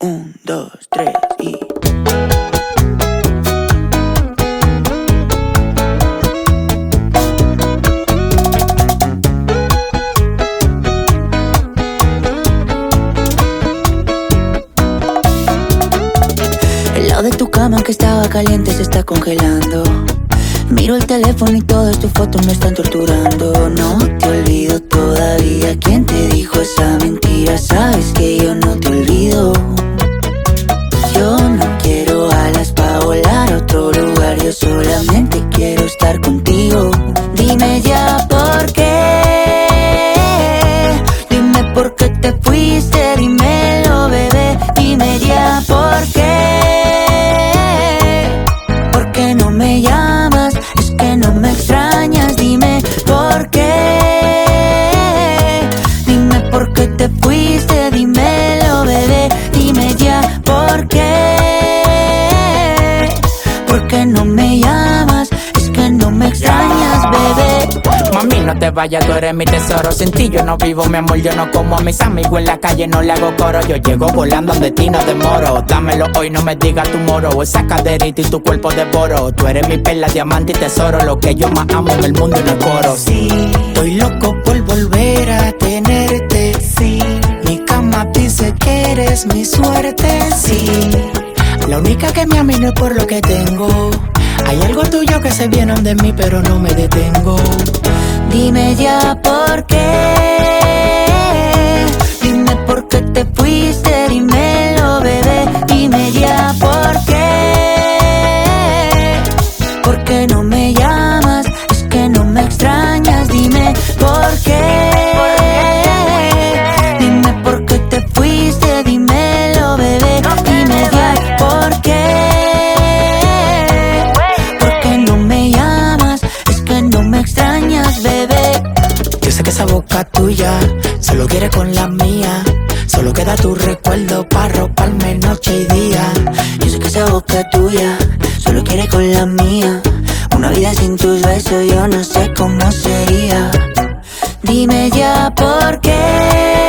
Un, dos, tres y... El lado de tu cama que estaba caliente se está congelando. Miro el teléfono y todas tus fotos me están torturando. No te olvido todavía. ¿Quién te dijo esa mentira? Sabes que yo no te olvido. Yo no quiero alas pa' volar a otro lugar. Yo solamente quiero estar contigo. Dime ya por qué. Dime por qué te fuiste. Dímelo, bebé. Dime ya por qué. ¿Por qué no me llamas? Es que no me extrañas. Dime por qué. Dime por qué te fuiste. Dímelo, bebé. Dime ya por qué. ¿Por qué no me llamas? Es que no me extrañas, bebé. Mami, no te vayas, tú eres mi tesoro. Sin ti yo no vivo, mi amor, yo no como a mis amigos en la calle, no le hago coro. Yo llego volando de ti, no demoro. Dámelo hoy, no me digas tu moro. Esa caderita y tu cuerpo devoro. Tú eres mi perla, diamante y tesoro. Lo que yo más amo en el mundo y no el coro. Sí, estoy loco por volver a tenerte. Sí, mi cama dice que eres mi suerte. Sí, la única que me ama y no es por lo que tengo. Hay algo tuyo que se viene de mí, pero no me detengo. Dime ya por qué. Dime por qué te fuiste. Dímelo, bebé. Dime ya por qué. ¿Por qué no me llamas? Es que no me extrañas. Dime por qué. Dime por qué te fuiste. Dímelo, bebé. Dime ya por qué. Yo sé que esa boca tuya solo quiere con la mía. Solo queda tu recuerdo para roparme noche y día. Yo sé que esa boca tuya solo quiere con la mía. Una vida sin tus besos yo no sé cómo sería. Dime ya por qué.